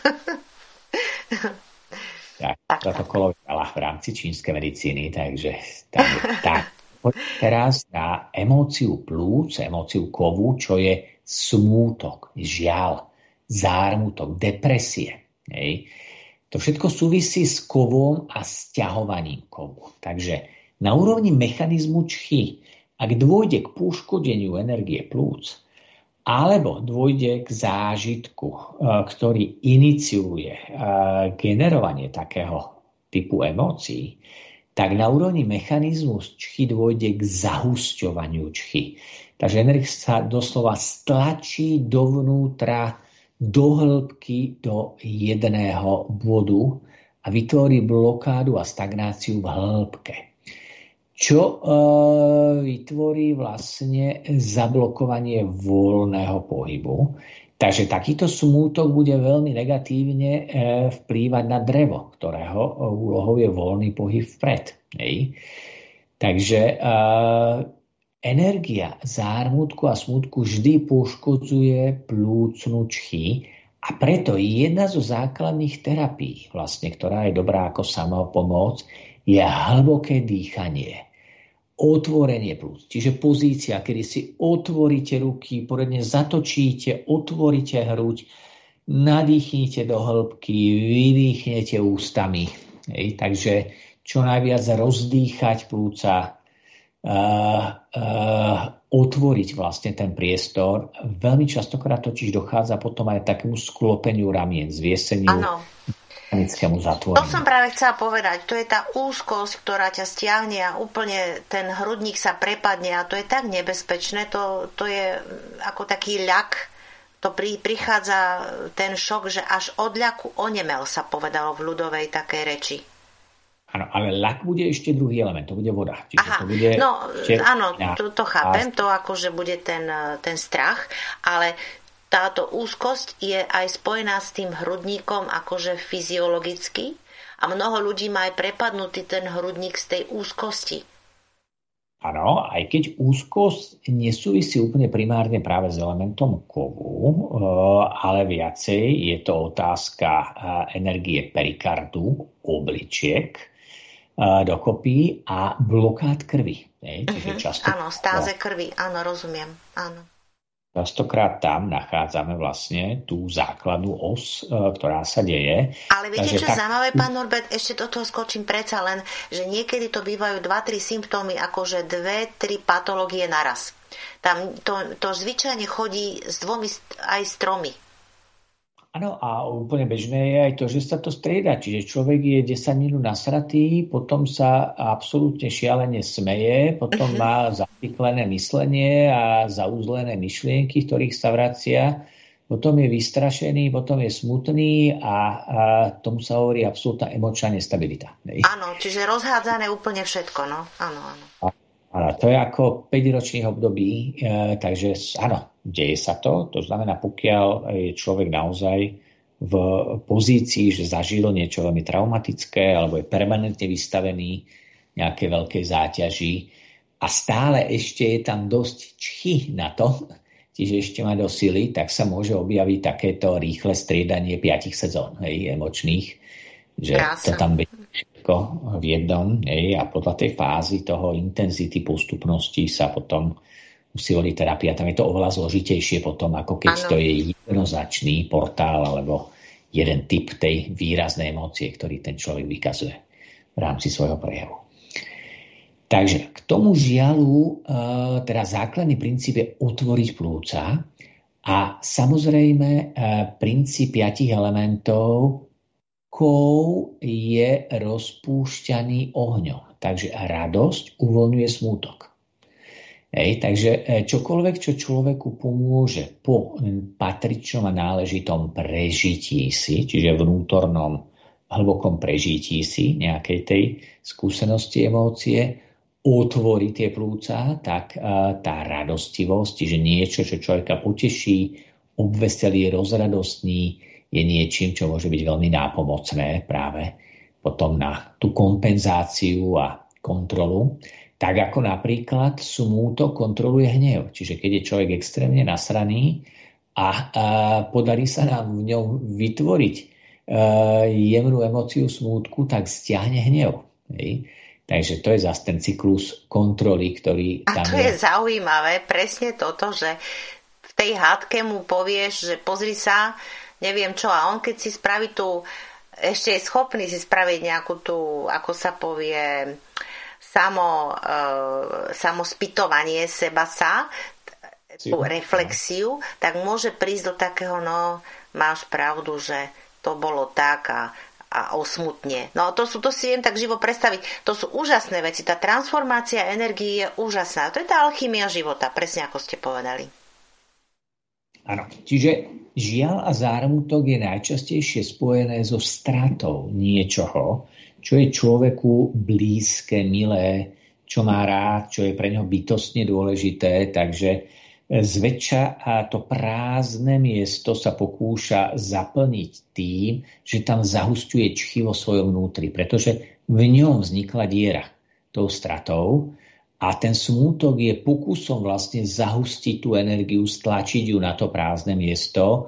Tak, tak toto kolo vyhrala v rámci čínskej medicíny, takže tak, tak. Teraz na emóciu plúc, emóciu kovu, čo je smútok, žiaľ, zármutok, depresie. Hej. To všetko súvisí s kovom a sťahovaním kovu. Takže na úrovni mechanizmu čchy, ak dôjde k poškodeniu energie plúc, alebo dôjde k zážitku, ktorý iniciuje generovanie takého typu emócií, tak na úrovni mechanizmu čchy dôjde k zahusťovaniu čchy. Takže energia sa doslova stlačí dovnútra, do hĺbky, do jedného bodu a vytvorí blokádu a stagnáciu v hĺbke. Čo e, vytvorí vlastne zablokovanie voľného pohybu. Takže takýto smútok bude veľmi negatívne e, vplývať na drevo, ktorého úlohou je voľný pohyb vpred. Hej. Takže e, energia zármutku a smútku vždy poškodzuje plúcnu čchy A preto jedna zo základných terapií, vlastne, ktorá je dobrá ako samopomoc, je hlboké dýchanie. Otvorenie plúc. Čiže pozícia, kedy si otvoríte ruky, poriadne zatočíte, otvoríte hruď, nadýchnite do hĺbky, vydýchnete ústami. Hej, takže čo najviac rozdýchať plúca, uh, uh, otvoriť vlastne ten priestor. Veľmi častokrát totiž dochádza potom aj takému sklopeniu ramien, zvieseniu, mechanickému zatvoreniu. To som práve chcela povedať. To je tá úzkosť, ktorá ťa stiahne a úplne ten hrudník sa prepadne a to je tak nebezpečné. To, to je ako taký ľak. To pri, prichádza ten šok, že až od ľaku onemel, sa povedalo v ľudovej takej reči. Áno, ale ľak bude ešte druhý element, to bude voda. Čiže Aha, to bude no áno, to, to chápem, a... to akože bude ten, ten strach, ale táto úzkosť je aj spojená s tým hrudníkom akože fyziologicky a mnoho ľudí má aj prepadnutý ten hrudník z tej úzkosti. Áno, aj keď úzkosť nesúvisí úplne primárne práve s elementom kovu, ale viacej je to otázka energie perikardu, obličiek, dokopy a blokád krvi. Uh-huh. Často... Áno, stáze krvi, áno, rozumiem, áno. Častokrát tam nachádzame vlastne tú základnú os, ktorá sa deje. Ale viete, čo je tak... zaujímavé, pán Norbert, ešte do toho skočím predsa len, že niekedy to bývajú dva tri symptómy, akože dve tri patológie naraz. Tam to, to zvyčajne chodí s dvomi aj s tromi. Áno, a úplne bežné je aj to, že sa to strieda. Čiže človek je desať minút nasratý, potom sa absolútne šialene smeje, potom uh-huh. má zapiklené myslenie a zauzlené myšlienky, ktorých sa vracia, potom je vystrašený, potom je smutný a, a tomu sa hovorí absolútna emočná nestabilita. Áno, čiže rozhádzané úplne všetko, no. Áno, áno. A, áno, to je ako päťročných období, e, takže áno, deje sa to, to znamená, pokiaľ je človek naozaj v pozícii, že zažil niečo veľmi traumatické alebo je permanentne vystavený nejakej veľkej záťaži a stále ešte je tam dosť čchy na to, čiže ešte má do sily, tak sa môže objaviť takéto rýchle striedanie piatich sezón, hej, emočných, že Krásne. To tam bude všetko v jednom, hej, a podľa tej fázy toho intenzity postupnosti sa potom usilový terapia, tam je to oveľa zložitejšie potom, ako keď ano. To je jednoznačný portál alebo jeden typ tej výraznej emócie, ktorý ten človek vykazuje v rámci svojho prejavu. Takže k tomu žialu, teda základný princíp je otvoriť plúca a samozrejme princíp piatich elementov kov je rozpúšťaný ohňom. Takže radosť uvoľňuje smútok. Hej, takže čokoľvek, čo človeku pomôže po patričnom a náležitom prežití si, čiže vnútornom hlbokom prežití si nejakej tej skúsenosti, emócie, otvorí tie plúca, tak tá radostivosť, čiže niečo, čo človeka poteší, obveselí, rozradostní, je niečím, čo môže byť veľmi nápomocné práve potom na tú kompenzáciu a kontrolu. Tak ako napríklad smútok kontroluje hnev. Čiže keď je človek extrémne nasraný a, a podarí sa nám v ňom vytvoriť a, jemnú emóciu smútku, tak stiahne hnev. Hej. Takže to je zase ten cyklus kontroly, ktorý tam je. A to je, je zaujímavé, presne toto, že v tej hádke mu povieš, že pozri sa, neviem čo, a on keď si spraví tú, ešte je schopný si spraviť nejakú tú, ako sa povie, samo, uh, samo spytovanie seba sa, tú reflexiu, tak môže prísť do takého, no, máš pravdu, že to bolo tak a, a osmutne. No to, sú, to si viem tak živo predstaviť. To sú úžasné veci. Tá transformácia energií je úžasná. To je tá alchymia života, presne ako ste povedali. Áno, čiže žiaľ a zármutok je najčastejšie spojené so stratou niečoho, čo je človeku blízke, milé, čo má rád, čo je pre ňo bytostne dôležité. Takže zväčša to prázdne miesto sa pokúša zaplniť tým, že tam zahusťuje čchy vo svojom vnútri, pretože v ňom vznikla diera tou stratou a ten smútok je pokusom vlastne zahustiť tú energiu, stlačiť ju na to prázdne miesto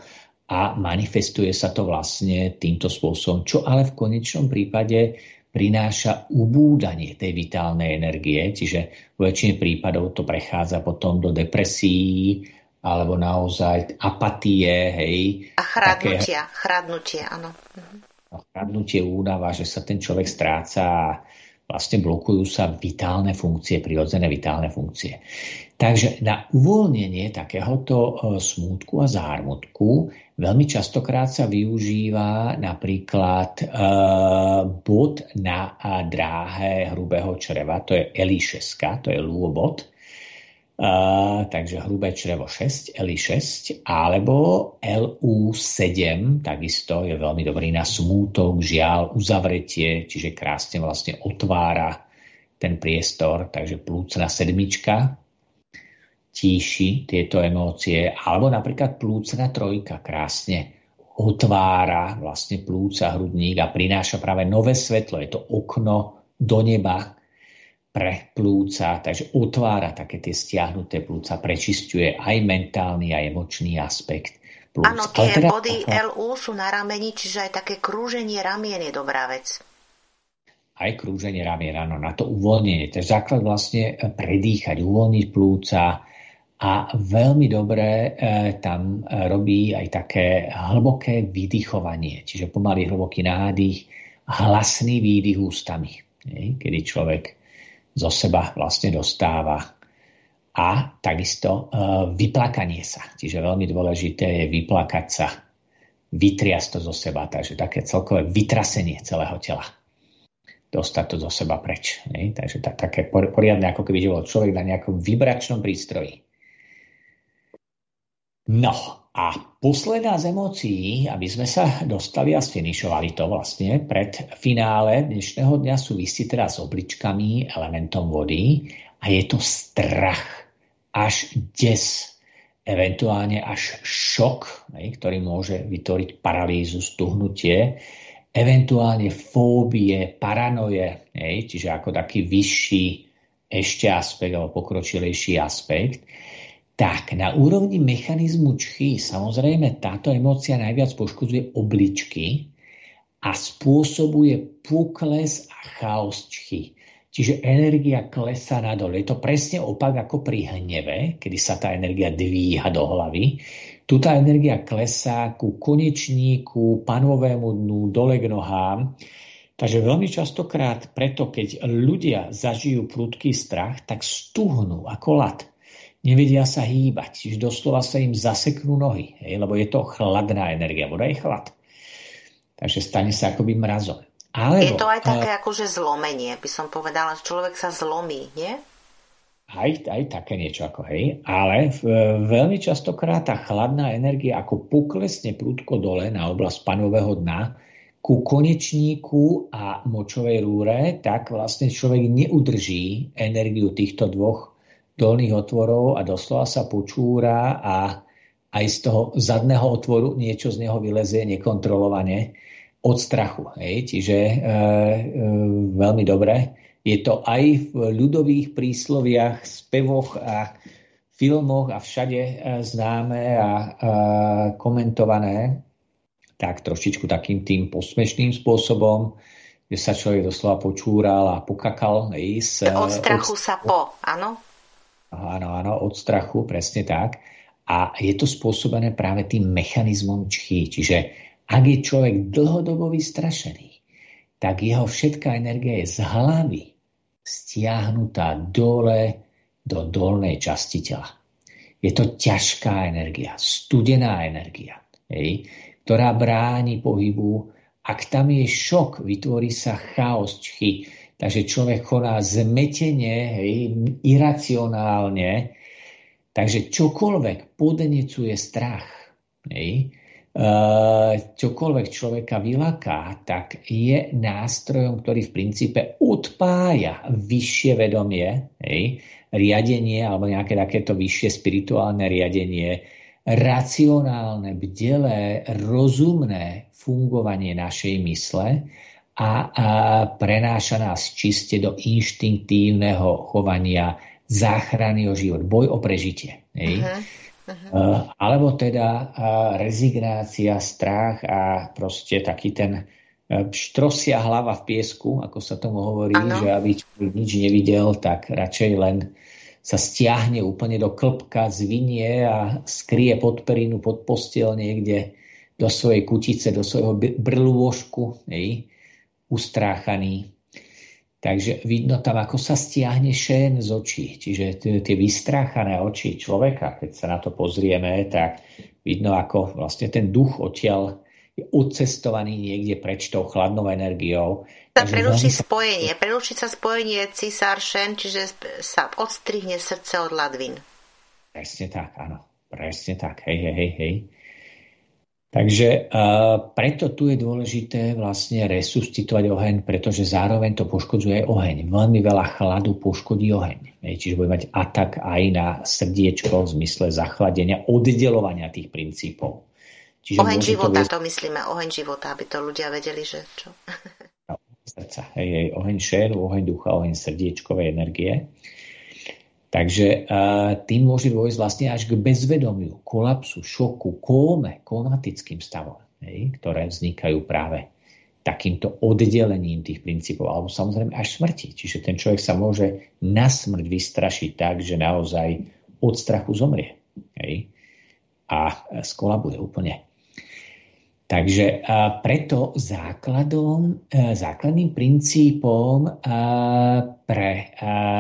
a manifestuje sa to vlastne týmto spôsobom, čo ale v konečnom prípade prináša ubúdanie tej vitálnej energie, čiže vo väčšine prípadov to prechádza potom do depresií alebo naozaj apatie, hej. A chradnutia, také, chradnutie, áno. Chradnutie, únava, že sa ten človek stráca a vlastne blokujú sa vitálne funkcie, prirodzené vitálne funkcie. Takže na uvoľnenie takéhoto smútku a zármutku veľmi častokrát sa využíva napríklad e, bod na dráhe hrubého čreva, to je el í šesť, to je lôbod, e, takže hrubé črevo šesť, el í šesť, alebo el ú sedem, takisto je veľmi dobrý na smútok, žiaľ, uzavretie, čiže krásne vlastne otvára ten priestor, takže plúcna sedmička, tíši tieto emócie, alebo napríklad plúcna trojka krásne otvára vlastne plúca, hrudník a prináša práve nové svetlo. Je to okno do neba pre plúca, takže otvára také tie stiahnuté plúca, prečisťuje aj mentálny, aj emočný aspekt plúc. Áno, tie teda, body el ú sú na rameni, čiže aj také krúženie ramien je dobrá vec. Aj krúženie ramien, áno, na to uvoľnenie. To je základ vlastne predýchať, uvoľniť plúca. A veľmi dobre e, tam robí aj také hlboké vydychovanie, čiže pomalý hlboký nádych, hlasný výdych ústami, nie? Kedy človek zo seba vlastne dostáva. A takisto e, vyplakanie sa, čiže veľmi dôležité je vyplakať sa, vytriasť to zo seba, takže také celkové vytrasenie celého tela. Dostať to zo seba preč. Nie? Takže tak, také poriadne, ako keby bol človek na nejakom vibračnom prístroji. No a posledná z emócií, aby sme sa dostali a sfinišovali to vlastne pred finále dnešného dňa, súvisí teda s obličkami, elementom vody a je to strach, až des, eventuálne až šok, ne, ktorý môže vytvoriť paralýzu, stuhnutie, eventuálne fóbie, paranoje, ne, čiže ako taký vyšší ešte aspekt alebo pokročilejší aspekt. Tak, na úrovni mechanizmu čchy, samozrejme, táto emócia najviac poškodzuje obličky a spôsobuje pokles a chaos čchy. Čiže energia klesá nadol. Je to presne opak ako pri hneve, kedy sa tá energia dvíha do hlavy. Tu tá energia klesá ku konečníku, panovému dnu, dole k nohám. Takže veľmi častokrát preto, keď ľudia zažijú prudký strach, tak stuhnú ako ľad. Nevedia sa hýbať, čiže doslova sa im zaseknú nohy, hej, lebo je to chladná energia, voda je chlad. Takže stane sa akoby mrazom. Alebo, je to aj také uh, akože zlomenie, by som povedala, že človek sa zlomí, nie? Aj, aj také niečo ako, hej. Ale v, veľmi častokrát tá chladná energia ako poklesne prudko dole na oblasť panového dna ku konečníku a močovej rúre, tak vlastne človek neudrží energiu týchto dvoch dolných otvorov a doslova sa počúra a aj z toho zadného otvoru niečo z neho vylezie nekontrolovane od strachu. Hej. Čiže e, e, veľmi dobre. Je to aj v ľudových prísloviach, spevoch a filmoch a všade e, známe a e, komentované tak trošičku takým tým posmešným spôsobom, kde sa človek doslova počúral a pokakal. Hej, s, od strachu od... sa po, áno? Áno, áno, od strachu, presne tak. A je to spôsobené práve tým mechanizmom čchy. Čiže ak je človek dlhodobo vystrašený, tak jeho všetká energia je z hlavy stiahnutá dole do dolnej časti tela. Je to ťažká energia, studená energia, hej, ktorá bráni pohybu. Ak tam je šok, vytvorí sa chaos čchy. Takže človek koná zmetene, hej, iracionálne. Takže čokoľvek podnecuje strach, hej, čokoľvek človeka vylaká, tak je nástrojom, ktorý v princípe odpája vyššie vedomie, hej, riadenie alebo nejaké takéto vyššie spirituálne riadenie, racionálne, bdelé, rozumné fungovanie našej mysle, a, a prenáša nás čiste do inštinktívneho chovania záchrany o život. Boj o prežitie. Hej? Uh-huh. Uh-huh. Alebo teda rezignácia, strach a proste taký ten štrosia hlava v piesku, ako sa tomu hovorí, ano. Že aby človek nič nevidel, tak radšej len sa stiahne úplne do klbka, zvinie a skrie pod perinu, pod postiel niekde do svojej kutice, do svojho brlôžku, hej, ustráchaný. Takže vidno tam, ako sa stiahne šén z očí. Čiže tie vystráchané oči človeka, keď sa na to pozrieme, tak vidno, ako vlastne ten duch odtiaľ je odcestovaný niekde preč tou chladnou energiou. Sa preruší sa... spojenie. Preruší sa spojenie cisár šén, čiže sa odstrihne srdce od ladvín. Presne tak, áno. Presne tak. Hej, hej, hej, hej. Takže uh, preto tu je dôležité vlastne resuscitovať oheň, pretože zároveň to poškodzuje aj oheň. Veľmi veľa chladu poškodí oheň. Čiže bude mať atak aj na srdiečko v zmysle zachladenia, oddelovania tých princípov. Čiže oheň života, to, to myslíme, oheň života, aby to ľudia vedeli, že čo. Srdca, hej, hej, oheň šéru, oheň ducha, oheň srdiečkovej energie. Takže uh, tým môže dôjsť vlastne až k bezvedomiu, kolapsu, šoku, kóme, komatickým stavom, hej, ktoré vznikajú práve takýmto oddelením tých princípov, alebo samozrejme až smrti. Čiže ten človek sa môže na smrť vystrašiť tak, že naozaj od strachu zomrie, hej, a skolabuje úplne. Takže uh, preto základom, uh, základným princípom uh, pre uh,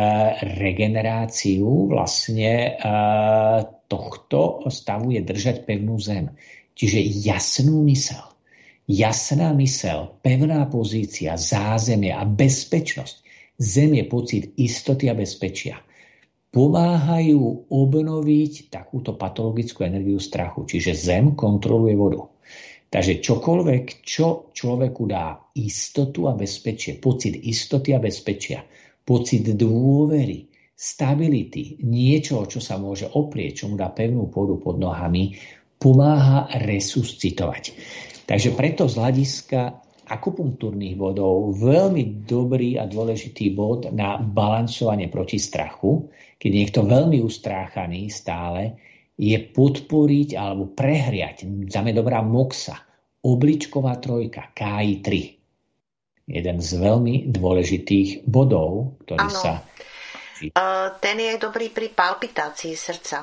regeneráciu vlastne uh, tohto stavu je držať pevnú zem. Čiže jasnú myseľ. Jasná myseľ, pevná pozícia, zázemie a bezpečnosť. Zem je pocit istoty a bezpečia. Pomáhajú obnoviť takúto patologickú energiu strachu. Čiže zem kontroluje vodu. Takže čokoľvek, čo človeku dá istotu a bezpečie, pocit istoty a bezpečia, pocit dôvery, stability, niečo, čo sa môže oprieť, čo mu dá pevnú pôdu pod nohami, pomáha resuscitovať. Takže preto z hľadiska akupunktúrnych bodov veľmi dobrý a dôležitý bod na balansovanie proti strachu, keď niekto veľmi ustráchaný stále, je podporiť alebo prehriať, dáme dobrá moxa, obličková trojka, ká í tri. Jeden z veľmi dôležitých bodov, ktorý ano. sa... Uh, ten je dobrý pri palpitácii srdca.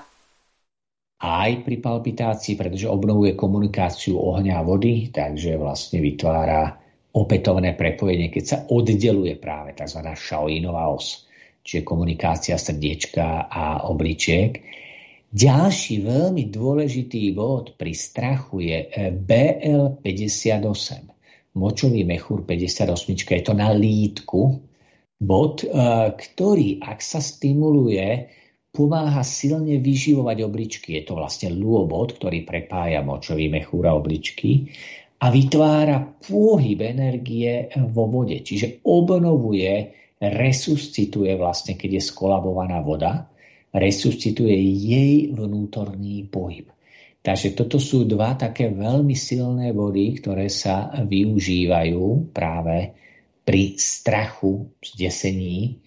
Aj pri palpitácii, pretože obnovuje komunikáciu ohňa a vody, takže vlastne vytvára opätovné prepojenie, keď sa oddeluje práve tzv. Shaolinová os, čiže komunikácia srdiečka a obličiek. Ďalší veľmi dôležitý bod pri strachu je bé el päťdesiatosem. Močový mechúr päťdesiatosem, je to na lítku. Bod, ktorý, ak sa stimuluje, pomáha silne vyživovať obličky. Je to vlastne lôbod, ktorý prepája močový mechúr a obličky a vytvára pohyb energie vo vode. Čiže obnovuje, resuscituje vlastne, keď je skolabovaná voda, resuscituje jej vnútorný pohyb. Takže toto sú dva také veľmi silné body, ktoré sa využívajú práve pri strachu, zdesení.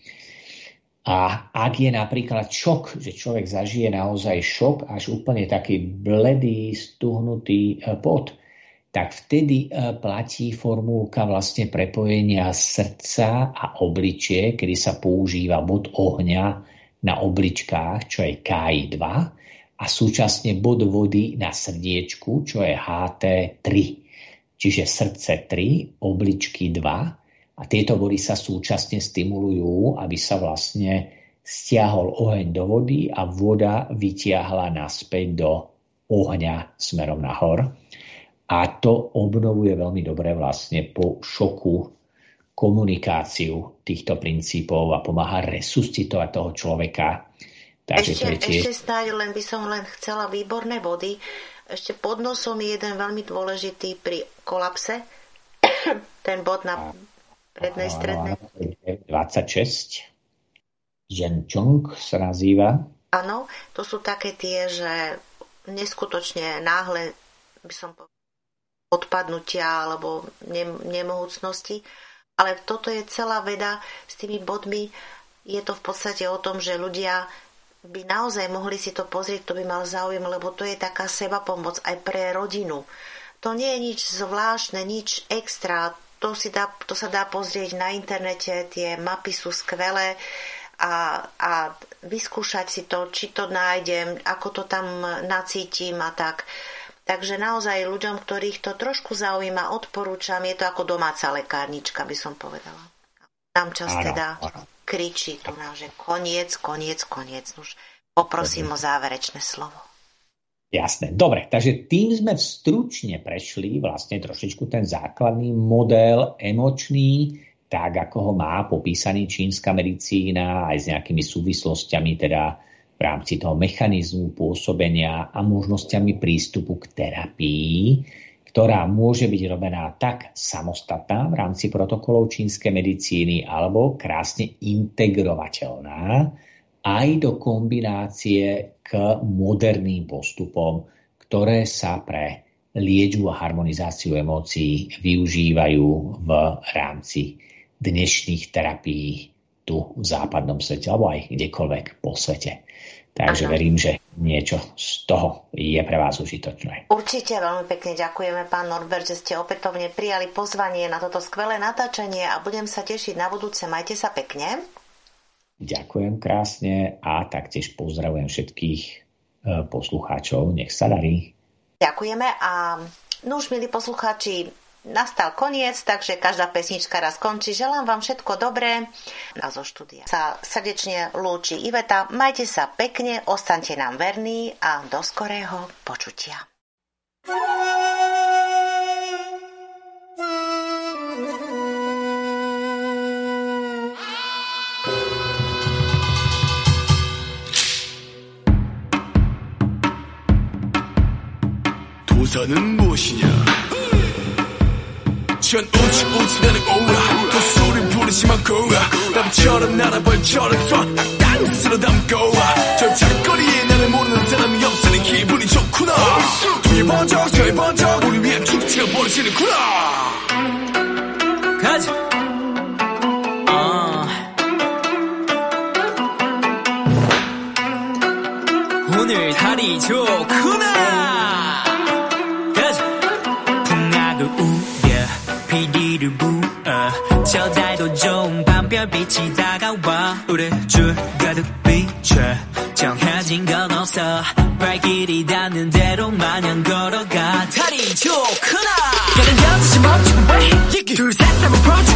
A ak je napríklad šok, že človek zažije naozaj šok, až úplne taký bledý, stuhnutý pot, tak vtedy platí formulka vlastne prepojenia srdca a obličie, kedy sa používa bod ohňa na obličkách, čo je ká í dva, a súčasne bod vody na srdiečku, čo je há té tri. Čiže srdce tri, obličky dva, a tieto body sa súčasne stimulujú, aby sa vlastne stiahol oheň do vody a voda vytiahla naspäť do ohňa smerom nahor. A to obnovuje veľmi dobre vlastne po šoku komunikáciu týchto princípov a pomáha resuscitovať toho človeka. Takže ešte, tie... ešte snáď len by som len chcela výborné body. Ešte pod nosom je jeden veľmi dôležitý pri kolapse. Ten bod na prednej strednej. dvadsaťšesť. Zhenchong sa nazýva. Áno, to sú také tie, že neskutočne náhle by som povedala odpadnutia alebo nemohúcnosti. Ale toto je celá veda s tými bodmi. Je to v podstate o tom, že ľudia by naozaj mohli si to pozrieť, to by mal záujem, lebo to je taká sebapomoc aj pre rodinu. To nie je nič zvláštne, nič extra. To, si dá, to sa dá pozrieť na internete, tie mapy sú skvelé a, a vyskúšať si to, či to nájdem, ako to tam nacítim a tak. Takže naozaj ľuďom, ktorých to trošku zaujíma, odporúčam, je to ako domáca lekárnička, by som povedala. Nám čas teda kričí tu nám, že koniec, koniec, koniec. Už poprosím o záverečné slovo. Jasné. Dobre, takže tým sme stručne prešli vlastne trošičku ten základný model emočný, tak ako ho má popísaný čínska medicína, aj s nejakými súvislostiami teda v rámci toho mechanizmu pôsobenia a možnosťami prístupu k terapii, ktorá môže byť robená tak samostatná v rámci protokolov čínskej medicíny alebo krásne integrovateľná aj do kombinácie k moderným postupom, ktoré sa pre liečbu a harmonizáciu emócií využívajú v rámci dnešných terapií tu v západnom svete alebo aj kdekoľvek po svete. Takže verím, že niečo z toho je pre vás užitočné. Určite veľmi pekne ďakujeme, pán Norbert, že ste opätovne prijali pozvanie na toto skvelé natáčanie a budem sa tešiť na budúce. Majte sa pekne. Ďakujem krásne a taktiež pozdravujem všetkých poslucháčov. Nech sa darí. Ďakujeme a no už, milí poslucháči, nastal koniec, takže každá pesnička raz končí. Želám vám všetko dobré. A zo štúdia sa srdečne lúči Iveta. Majte sa pekne, ostaňte nám verní a do skorého počutia. 도사는 무엇이냐? 전 우치 우치 나는 오라 또 소리 부르지만 고라 나비처럼 날아 벌처럼 쏴 땅 쓸어 담고 저 작거리에 나를 모르는 사람이 없으니 기분이 좋구나 동해 번쩍 서해 번쩍 우리 위에 축제가 벌어지는구나 가자 어. 오늘 날이 좋구나 피디를 부어 저 달도 좋은 밤별빛이 다가와 우리 줄 가득 비춰 정해진 건 없어 발길이 닿는 대로 마냥 걸어가 달이 좋구나 다른 여자지 멈추고 왜 둘 셋 한번